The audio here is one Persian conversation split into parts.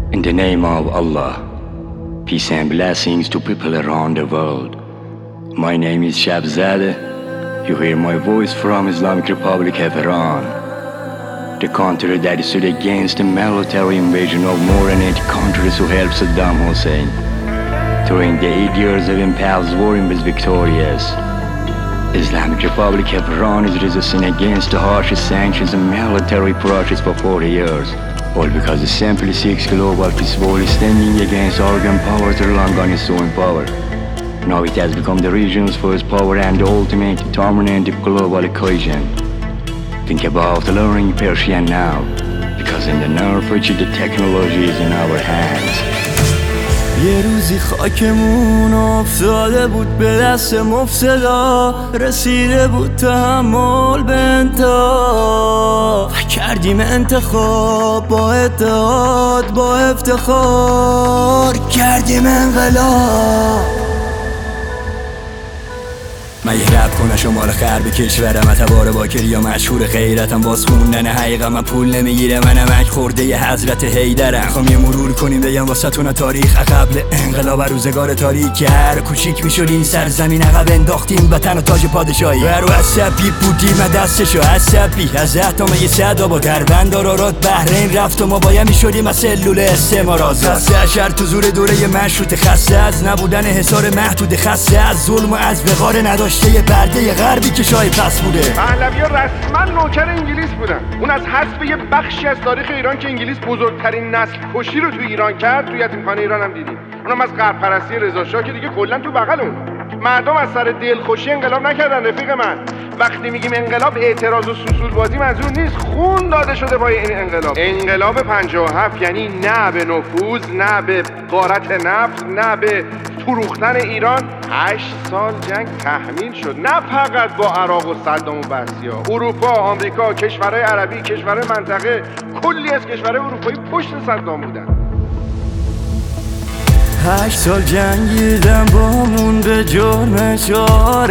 In the name of Allah, peace and blessings to people around the world. My name is Shabzadeh. You hear my voice from Islamic Republic of Iran, the country that stood against the military invasion of more than 80 countries who helped Saddam Hussein. During the 8 years of imperial war and was victorious. Islamic Republic of Iran is resisting against the harshest sanctions and military approaches for 40 years. All because it simply seeks global peace while standing against arrogant powers that long on its own power. Now it has become the region's first power and the ultimate determinant of global equation. Think about learning Persian now, because in the near future the technology is in our hands. یه روزی خاکمون افتاده بود به دست مفسدا، رسیده بود تحمل به انتها. کردیم انتخاب با اتحاد، با افتخار کردیم انقلاب. من یه رب کنه شمال غرب کشورم، اتبار باکری یا مشهور غیرتم، باز خوندن حقیقم من پول نمیگیره، منم اک خورده ی حضرت حیدرم. خوام یه مرور کنیم بگم واسهتون تاریخ قبل انقلاب روزگار تاریک، که هر کوچیک میشد این سرزمین عقب انداختیم وطن و تاج پادشاهی. برو عصبی بودیم دستشو عصبی از احتام یه صدا با دربند آرارات بحرین رفت و ما باید میشدیم از سلول استعمار آزاد. خسته اشر تو زور دوره مشروط، خسته از نبودن حصار محدود، خسته از ظلم و از وقار نداشته یه برده غربی که شای پس بوده. پهلوی‌ها رسما نوکر انگلیس بودن. اون از حذف یه بخشی از تاریخ ایران که انگلیس بزرگترین نسل کشی رو تو ایران کرد، تو یتیمخانه ایران هم دیدیم. اونم از غرب پرستی رضا شاه که دیگه کلا تو بغل اون. مردم از سر دلخوشی انقلاب نکردن رفیق من. وقتی میگیم انقلاب اعتراض و سوسول بازی منظور نیست، خون داده شده پای این انقلاب. انقلاب 57 یعنی نه به نفوذ، نه به غارت نفت، نه به فروختن ایران. 8 سال جنگ تحمیل شد، نه فقط با عراق و صدام و بسیا. اروپا، آمریکا، کشورهای عربی، کشورهای منطقه، کلی از کشورهای اروپایی پشت صدام بودن. 8 سال جنگیدم بامون به جرم 4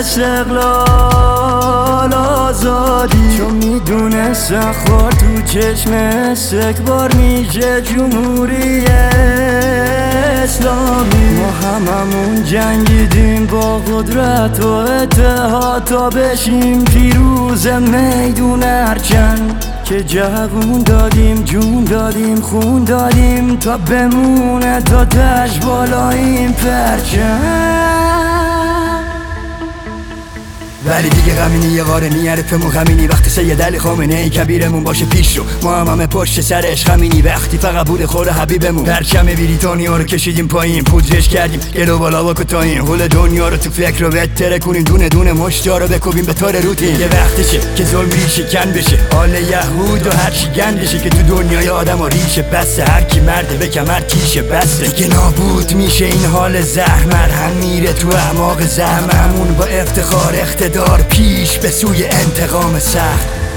استقلال آزادی، چون میدونستن خوار تو چشم استکبار میشه جمهوری اسلامی. ما هممون جنگیدیم با قدرت و اتحاد تا بشیم پیروز میدون ارچند، که جوون دادیم، جون دادیم، خون دادیم تا بمونه تا تاج بالاییم پرچم. ولی دیگه غمینی یه غاره نیرفمون غمینی، وقتی سید علی خامنه ای کبیرمون باشه پیش رو، ما همه پشت سرش غمینی. وقتی فقط بود خور حبیبمون، پرچم بریتانیا رو کشیدیم پایین، پودرش کردیم گلو بالا با کتایین، غول دنیا رو تو فکر رو بهتره کنیم، دونه دونه مشتا رو بکوبیم به طور روتین. یه وقتشه که ظلم ریشه کن بشه، حال یهود و هرچی گندشه، که تو دنیای آدم و ریشه بسه، هر کی مرده به کمر تیشه بسه. دیگه نابود میشه این حال زهر، مرهم میره تو اعماق زهر، همون با افتخار دار پیش به سوی انتقام سخت.